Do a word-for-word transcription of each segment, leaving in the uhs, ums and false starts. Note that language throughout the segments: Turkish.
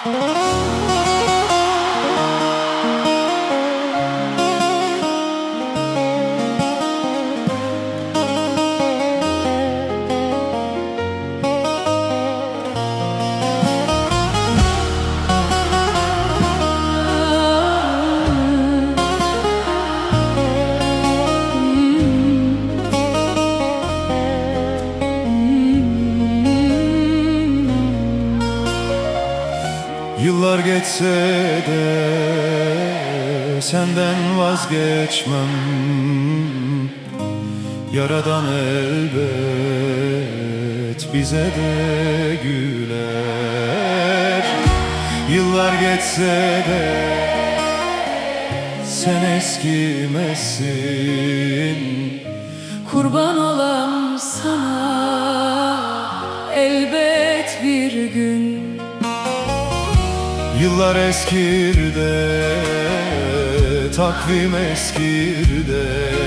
Yıllar geçse de senden vazgeçmem. Yaradan elbet bize de güler. Yıllar geçse de sen eskimezsin. Kurban olam sana elbet bir gün. Yıllar eskir de takvim eskir de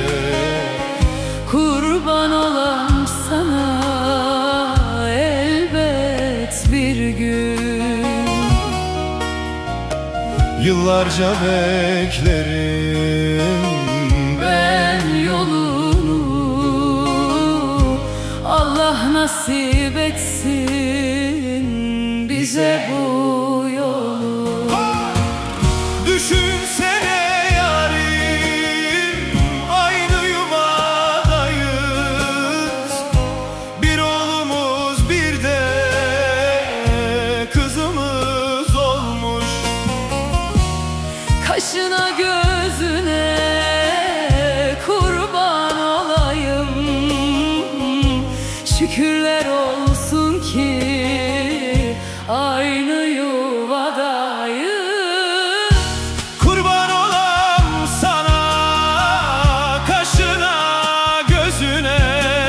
Kurban olam sana elbet bir gün. Yıllarca beklerim Ben yolunu, Allah nasip etsin bize bu yolu. Düşünsene yarim, aynı yuvadayız. Bir oğlumuz bir de kızımız olmuş. Kaşına gözüne kurban olayım. Şükürler olsun ki aynı yuvadayız. Kurban olam sana, kaşına gözüne.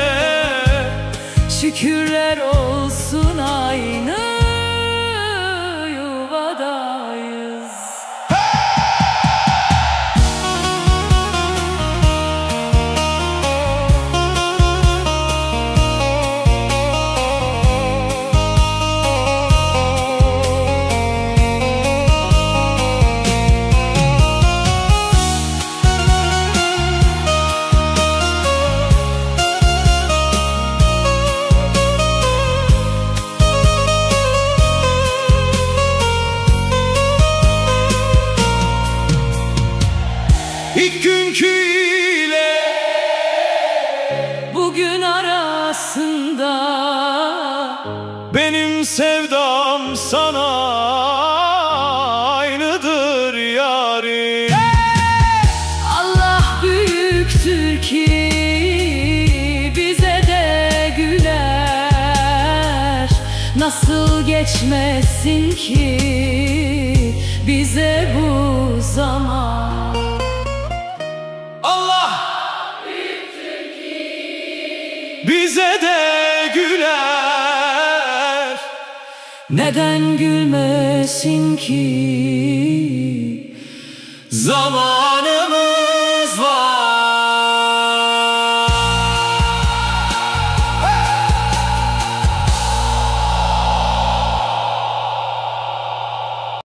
Şükürler olsun aynı yuvadayız. İlk günkü ile Bugün arasında benim sevdam sana aynıdır yarim. Allah büyüktür ki bize de güler. Nasıl geçmesin ki bize bu zaman. Allah bize de güler. Neden gülmesin ki Zamanı